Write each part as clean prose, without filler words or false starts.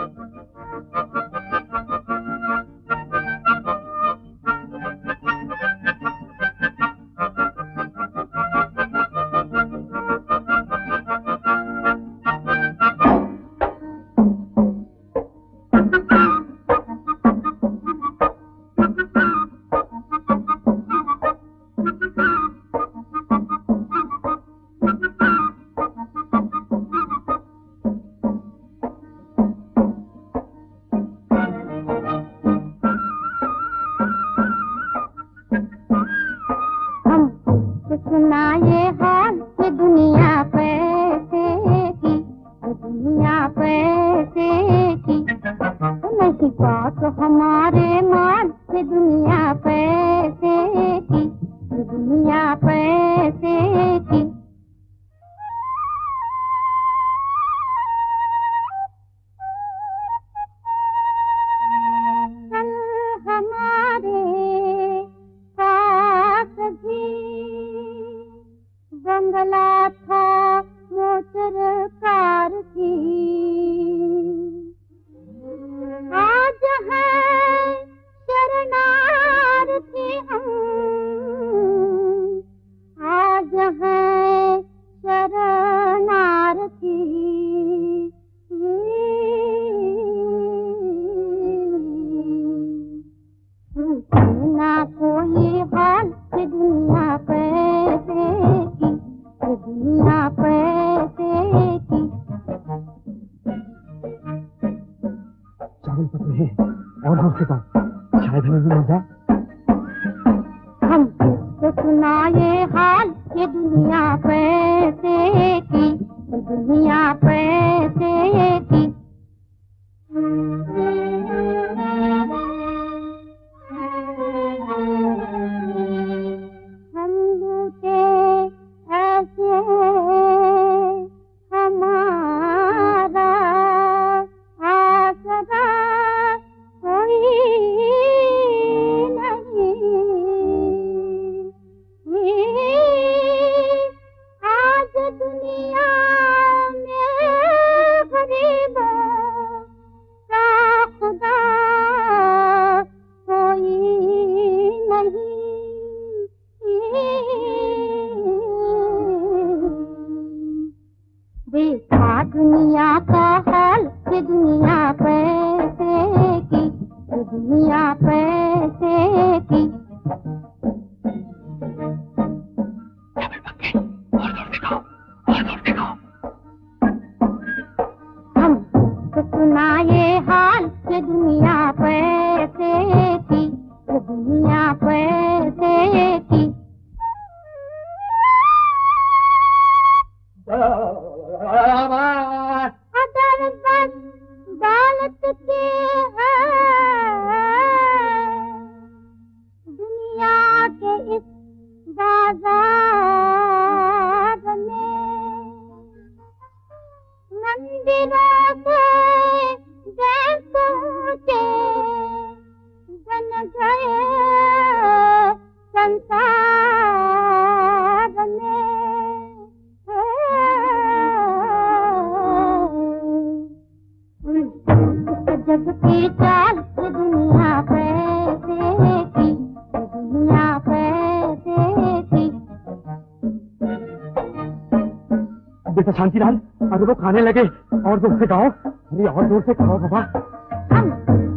शांतिलाल, अगर वो खाने लगे और जोर से गाओ। अरे और जोर से गाओ बाबा। हम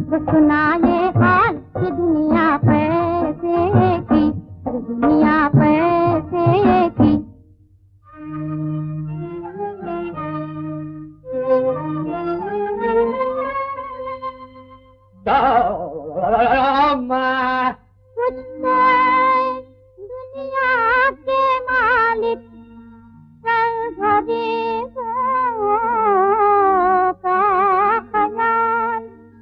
सुनाए हाल की दुनिया पैसे की, दुनिया पैसे की। कुछ दुनिया के मालिक का खयाल,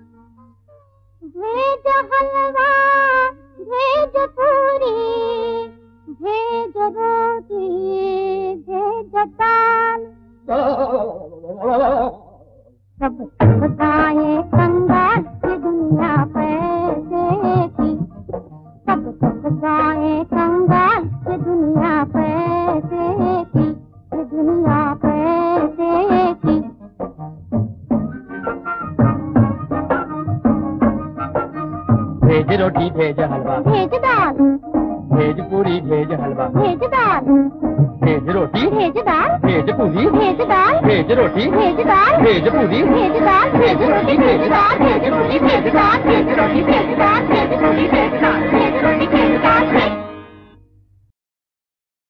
भेज हलवा, भेज पूरी, भेज रोटी, भेज दाल, सब बताए कंगाल की दुनिया पैसे की, सब बताए कंगाल की दुनिया पैसे की, दुनिया पैसे की। भेज रोटी भेज हलवा, भेज दाल, भेज पूरी भेज हलवा, भेज दाल, भेज रोटी भेज दाल, भेज पूरी भेज दाल, भेज रोटी भेज दाल, भेज पूरी भेज दाल, भेज रोटी, भेज दाल, भेज पूरी, भेज दाल, भेज रोटी, भेज दाल, भेज पूरी, भेज दाल, भेज रोटी,